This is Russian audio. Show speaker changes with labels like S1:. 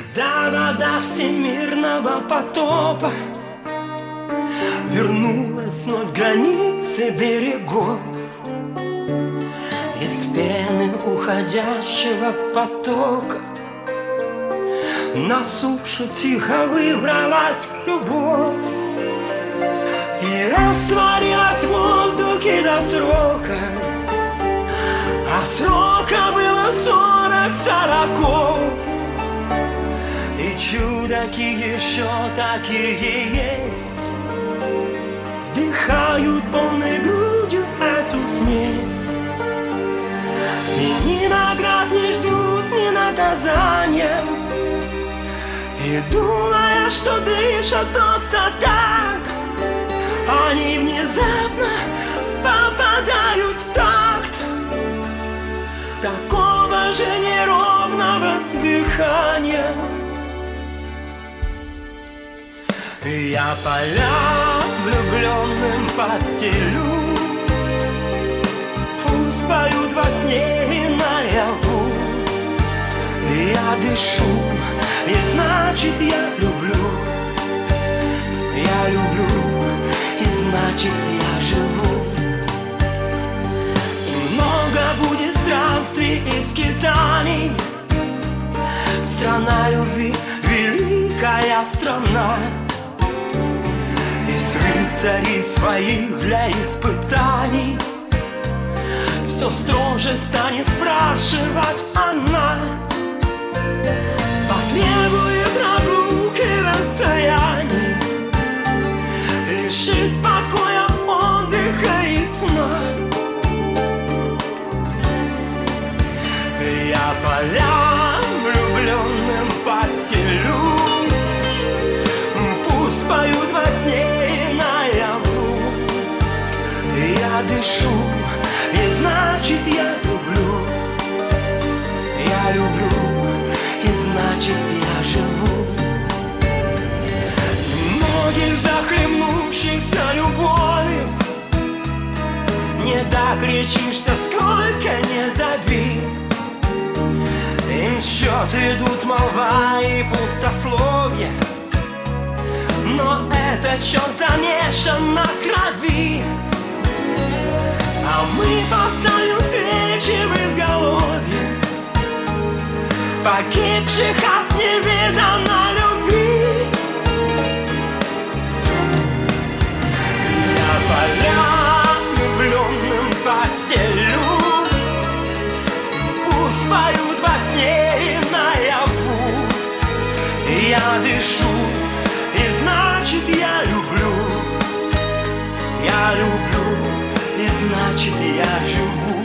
S1: Когда вода всемирного потопа вернулась вновь в границы берегов, из пены уходящего потока на сушу тихо выбралась любовь и растворилась в воздухе до срока, а срока было 40 сороков. И чудаки еще такие есть, вдыхают полной грудью эту смесь. И ни наград не ждут, ни наказания, и думая, что дышат просто так, они внезапно попадают в такт такого же неровного дыхания. Я поля влюбленным постелю, пусть поют во сне и наяву. Я дышу, и значит я люблю. Я люблю, и значит я живу. И много будет странствий и скитаний. Страна любви, великая страна. Рыцарей своих для испытаний все строже станет спрашивать она. Потребует разлуки расстояний, лишит покоя, отдыха и сна. Я поля влюбленным постелю, пусть поют во сне. Я дышу, и значит я люблю. Я люблю, и значит я живу. Многих захлебнувшихся любовью не докричишься, сколько не забей. Им счет ведут молва и пустословие, но этот счет замешан на крови. А мы поставим свечи в изголовье погибших от невиданной любви. Я поля влюбленным постелю, пусть поют во сне и наяву. Я дышу, и значит я люблю. Я люблю, и значит я живу.